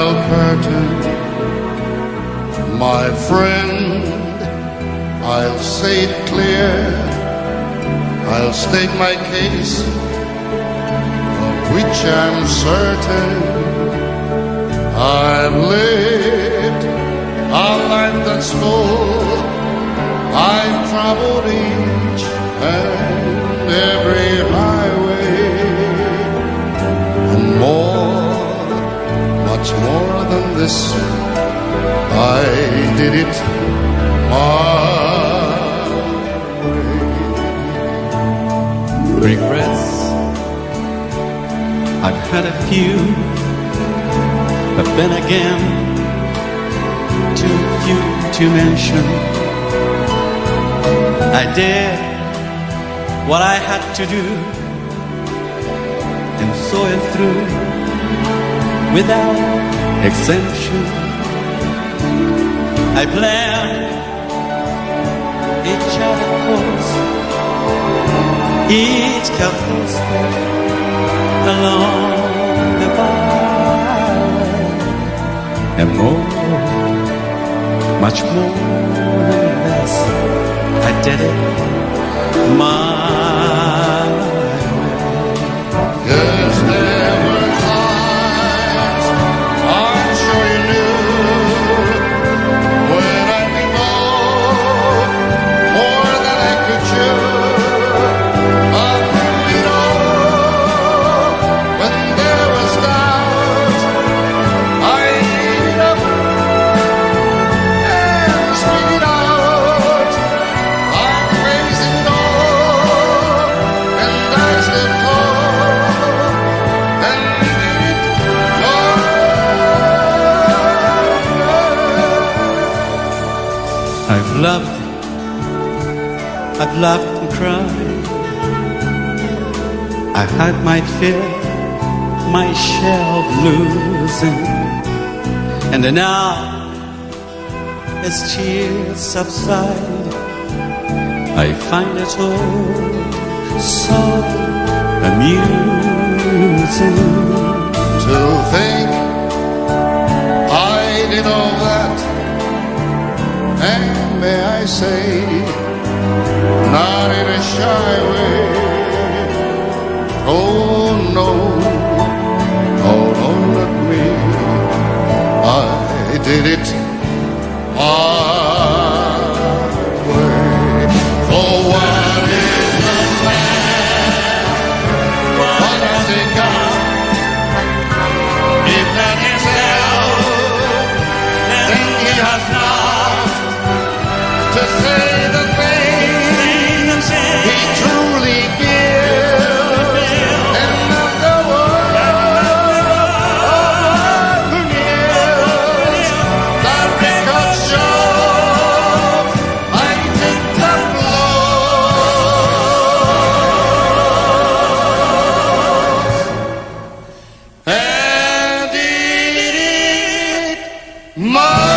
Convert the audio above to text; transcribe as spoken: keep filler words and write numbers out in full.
final curtain. My friend, I'll say it clear, I'll state my case, of which I'm certain. I've lived a life that's full, I've traveled each and every highway, and more, much more than this, I did it my way. Regrets, I've had a few, but then again, too few to mention. I did what I had to do and saw it through without exemption. I planned each other course, each careful step along the byway, and more, much more than this, I did it my way. Yes, there were times, I'm sure you knew, when I'd be more, more than I could chew. But you know, when there was doubt, I ate it up and spit it out. I'm raising it all, and I stood tall and did it all. I've loved, I've laughed and cried, I had my fill, my share of losing, and now, as tears subside, I find it all so amusing. To think I did all that, and may I say, not in a shy way. Oh no, oh no, not me. I did it my way. For what is the man? What has he got? If not himself, then he has not to say the things he truly feels. And not the one who kneels. The record shows I take the blows and did it my